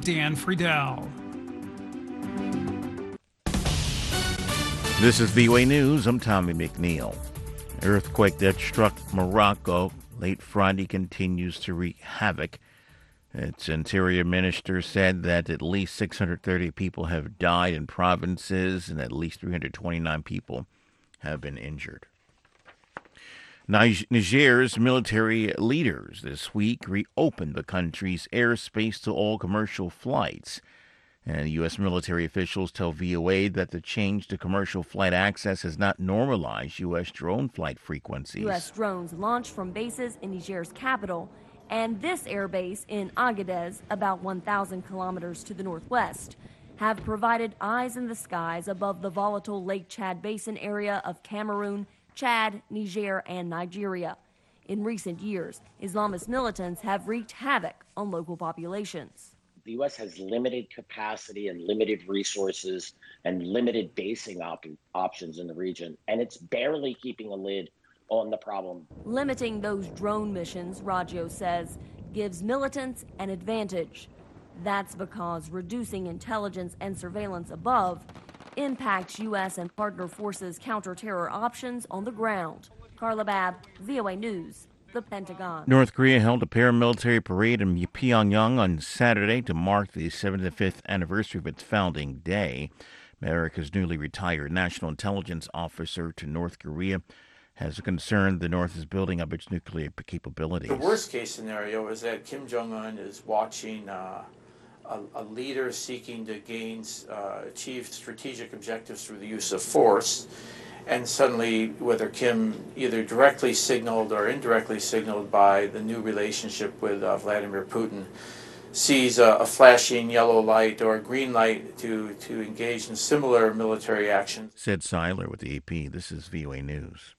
Dan Friedel. This is VOA News. I'm Tommy McNeil. An earthquake that struck Morocco late Friday continues to wreak havoc. Its interior minister said that at least 630 people have died in provinces and at least 329 people have been injured. Niger's military leaders this week reopened the country's airspace to all commercial flights. And U.S. military officials tell VOA that the change to commercial flight access has not normalized U.S. drone flight frequencies. U.S. drones launched from bases in Niger's capital and this airbase in Agadez, about 1,000 kilometers to the northwest, have provided eyes in the skies above the volatile Lake Chad Basin area of Cameroon, Chad, Niger, and Nigeria. In recent years, Islamist militants have wreaked havoc on local populations. The U.S. has limited capacity and limited resources and limited basing options in the region, and it's barely keeping a lid on the problem. Limiting those drone missions, Raggio says, gives militants an advantage. That's because reducing intelligence and surveillance above impacts U.S. and partner forces' counter-terror options on the ground. Carla Babb, VOA News, the Pentagon. North Korea held a paramilitary parade in Pyongyang on Saturday to mark the 75th anniversary of its founding day. America's newly retired national intelligence officer to North Korea has a concern the North is building up its nuclear capabilities. The worst case scenario is that Kim Jong-un is watching a leader seeking to achieve strategic objectives through the use of force, and suddenly, whether Kim either directly signaled or indirectly signaled by the new relationship with Vladimir Putin, sees a flashing yellow light or a green light to engage in similar military action. Said Seiler with the AP. This is VOA News.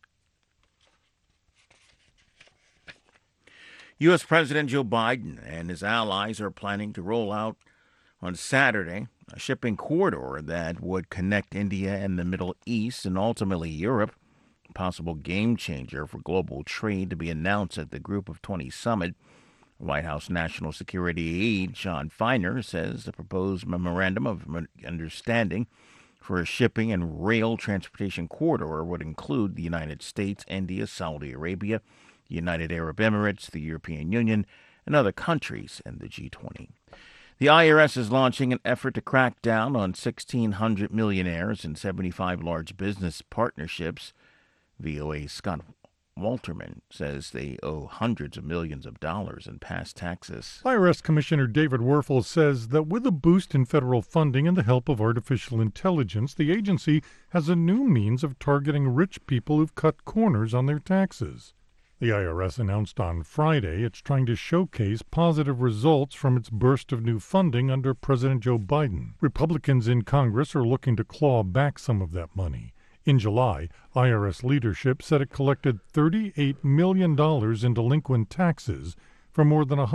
U.S. President Joe Biden and his allies are planning to roll out on Saturday a shipping corridor that would connect India and the Middle East and ultimately Europe, a possible game changer for global trade to be announced at the Group of 20 summit. White House National Security aide John Feiner says the proposed memorandum of understanding for a shipping and rail transportation corridor would include the United States, India, Saudi Arabia, the United Arab Emirates, the European Union, and other countries in the G20. The IRS is launching an effort to crack down on 1,600 millionaires and 75 large business partnerships. VOA's Scott Walterman says they owe hundreds of millions of dollars in past taxes. IRS Commissioner David Werfel says that with a boost in federal funding and the help of artificial intelligence, the agency has a new means of targeting rich people who've cut corners on their taxes. The IRS announced on Friday it's trying to showcase positive results from its burst of new funding under President Joe Biden. Republicans in Congress are looking to claw back some of that money. In July, IRS leadership said it collected $38 million in delinquent taxes from more than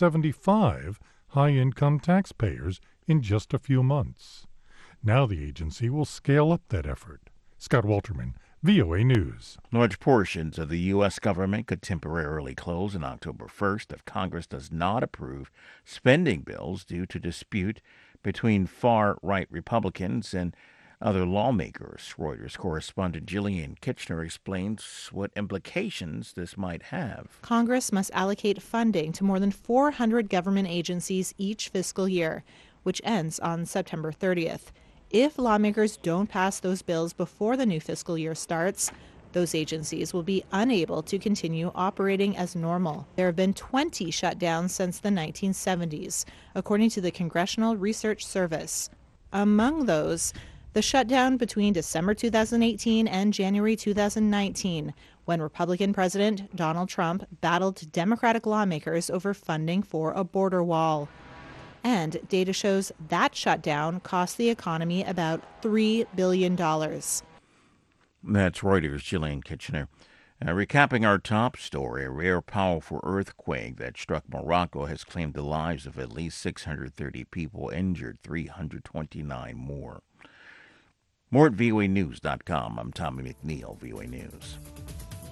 175 high-income taxpayers in just a few months. Now the agency will scale up that effort. Scott Walterman, VOA News. Large portions of the U.S. government could temporarily close on October 1st if Congress does not approve spending bills due to dispute between far-right Republicans and other lawmakers. Reuters correspondent Jillian Kitchener explains what implications this might have. Congress must allocate funding to more than 400 government agencies each fiscal year, which ends on September 30th. If lawmakers don't pass those bills before the new fiscal year starts, those agencies will be unable to continue operating as normal. There have been 20 shutdowns since the 1970s, according to the Congressional Research Service. Among those, the shutdown between December 2018 and January 2019, when Republican President Donald Trump battled Democratic lawmakers over funding for a border wall. And data shows that shutdown cost the economy about $3 billion. That's Reuters' Jillian Kitchener. Recapping our top story, a rare, powerful earthquake that struck Morocco has claimed the lives of at least 630 people, injured 329 more. More at voanews.com. I'm Tommy McNeil, VOA News.